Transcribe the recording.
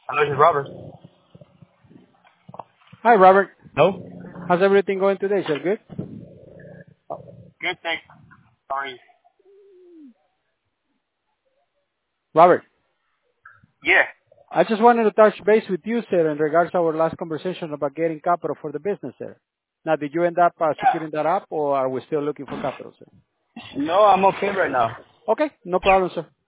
Hello, this is Robert. Hi, Robert. Hello? How's everything going today, sir? Good? Good, thanks. Sorry. Robert, Yeah. I just wanted to touch base with you, sir, in regards to our last conversation about getting capital for the business, sir. Now, did you end up securing that up, or are we still looking for capital, sir? No, I'm okay right now. Okay, no problem, sir.